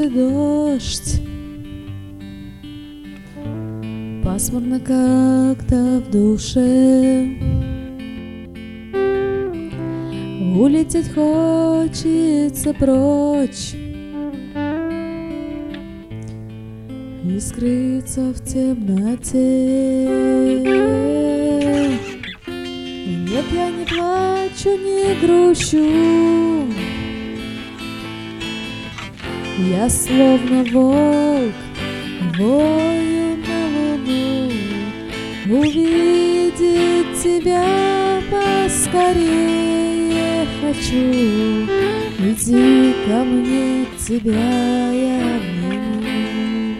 и дождь. Пасмурно как-то в душе, улететь хочется прочь и скрыться в темноте. Нет, я не плачу, не грущу, я словно волк вою на луну. Увидеть тебя поскорее хочу, иди ко мне, тебя я обниму.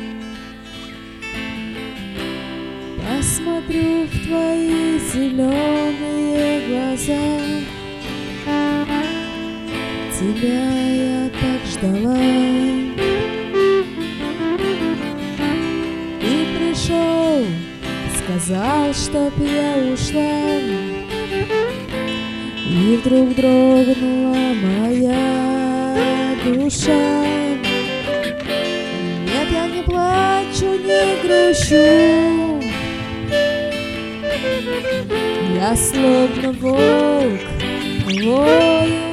Посмотрю в твои зеленые глаза, тебя я так ждала. И пришел, сказал, чтоб я ушла, и вдруг дрогнула моя душа. Нет, я не плачу, не грущу, я словно волк вою